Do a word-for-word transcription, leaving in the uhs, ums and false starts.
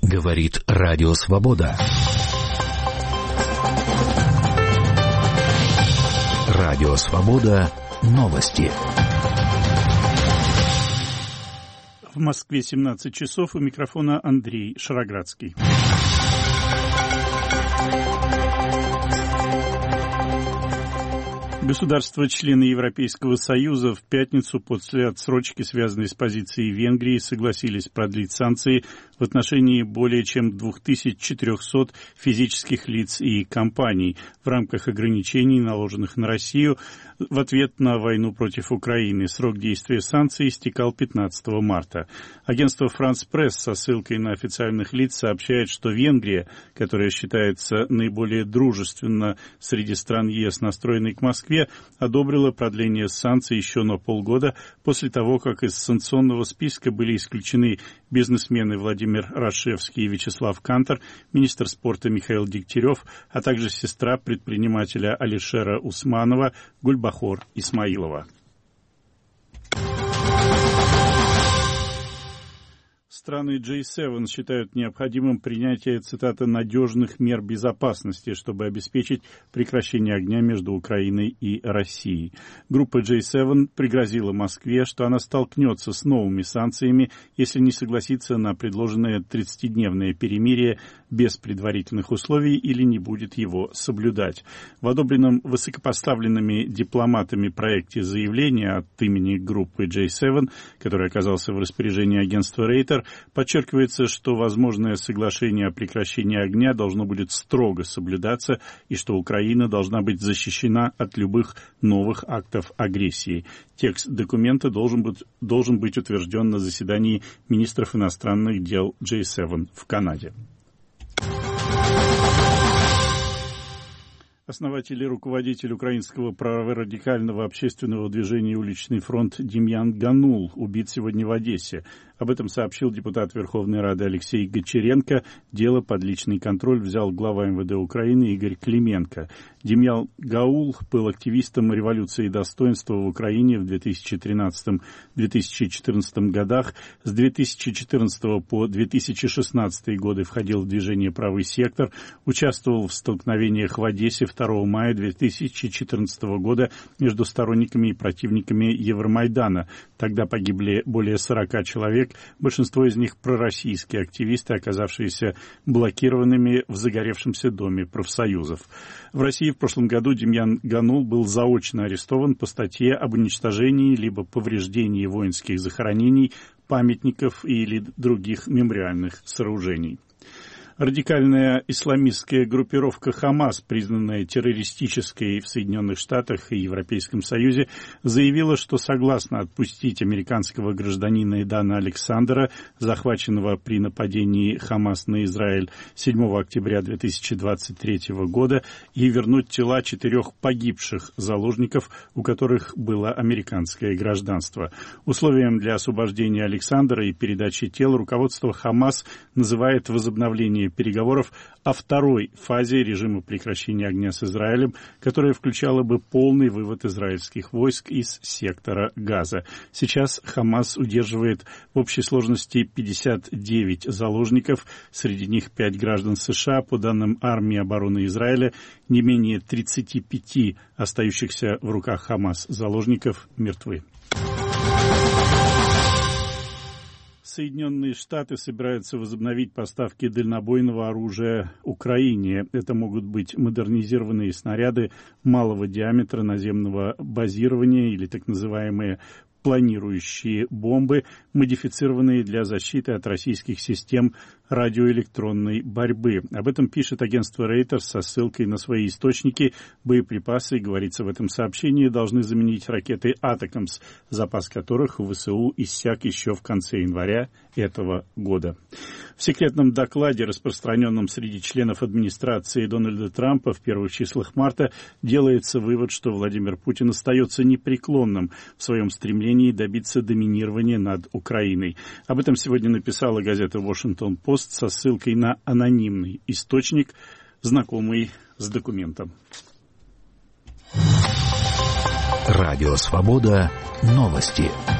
Говорит Радио Свобода. Радио Свобода. Новости. В Москве семнадцать часов. У микрофона Андрей Шароградский. Государства-члены Европейского Союза в пятницу после отсрочки, связанной с позицией Венгрии, согласились продлить санкции в отношении более чем две тысячи четыреста физических лиц и компаний в рамках ограничений, наложенных на Россию в ответ на войну против Украины. Срок действия санкций истекал пятнадцатого марта. Агентство «Франс Пресс» со ссылкой на официальных лиц сообщает, что Венгрия, которая считается наиболее дружественно среди стран ЕС, настроенной к Москве, одобрила продление санкций еще на полгода после того, как из санкционного списка были исключены бизнесмены Владимир Рашевский и Вячеслав Кантор, министр спорта Михаил Дегтярев, а также сестра предпринимателя Алишера Усманова Гульбахор Исмаилова. Страны джей семь считают необходимым принятие, цитата, «надежных мер безопасности», чтобы обеспечить прекращение огня между Украиной и Россией. Группа джей семь пригрозила Москве, что она столкнется с новыми санкциями, если не согласится на предложенное тридцатидневное перемирие без предварительных условий или не будет его соблюдать. В одобренном высокопоставленными дипломатами проекте заявления от имени группы джей семь, который оказался в распоряжении агентства Рейтер, подчеркивается, что возможное соглашение о прекращении огня должно будет строго соблюдаться и что Украина должна быть защищена от любых новых актов агрессии. Текст документа должен быть, должен быть утвержден на заседании министров иностранных дел джей семь в Канаде. Основатель и руководитель украинского праворадикального общественного движения «Уличный фронт» Демьян Ганул убит сегодня в Одессе. Об этом сообщил депутат Верховной Рады Алексей Гончаренко. Дело под личный контроль взял глава эм вэ дэ Украины Игорь Клименко. Демьян Гаул был активистом революции достоинства в Украине в две тысячи тринадцатом — две тысячи четырнадцатом годах. С две тысячи четырнадцатого по две тысячи шестнадцатый годы входил в движение «Правый сектор», участвовал в столкновениях в Одессе второго мая две тысячи четырнадцатого года между сторонниками и противниками Евромайдана. Тогда погибли более сорока человек, большинство из них пророссийские активисты, оказавшиеся блокированными в загоревшемся доме профсоюзов. В России в прошлом году Демьян Ганул был заочно арестован по статье об уничтожении либо повреждении воинских захоронений, памятников или других мемориальных сооружений. Радикальная исламистская группировка «Хамас», признанная террористической в Соединенных Штатах и Европейском Союзе, заявила, что согласна отпустить американского гражданина Эдана Александера, захваченного при нападении «Хамас» на Израиль седьмого октября две тысячи двадцать третьего года, и вернуть тела четырех погибших заложников, у которых было американское гражданство. Условием для освобождения Александера и передачи тел руководство «Хамас» называет возобновление переговоров о второй фазе режима прекращения огня с Израилем, которая включала бы полный вывод израильских войск из сектора Газа. Сейчас Хамас удерживает в общей сложности пятьдесят девять заложников, среди них пять граждан США. По данным армии обороны Израиля, не менее тридцати пяти остающихся в руках Хамас заложников мертвы. Соединенные Штаты собираются возобновить поставки дальнобойного оружия Украине. Это могут быть модернизированные снаряды малого диаметра наземного базирования или так называемые планирующие бомбы, модифицированные для защиты от российских систем радиоэлектронной борьбы. Об этом пишет агентство Reuters со ссылкой на свои источники. Боеприпасы, говорится в этом сообщении, должны заменить ракеты «Атакамс», запас которых в ВСУ иссяк еще в конце января этого года. В секретном докладе, распространенном среди членов администрации Дональда Трампа в первых числах марта, делается вывод, что Владимир Путин остается непреклонным в своем стремлении добиться доминирования над Украиной. Об этом сегодня написала газета «Вашингтон Пост» со ссылкой на анонимный источник, знакомый с документом. Радио «Свобода». Новости.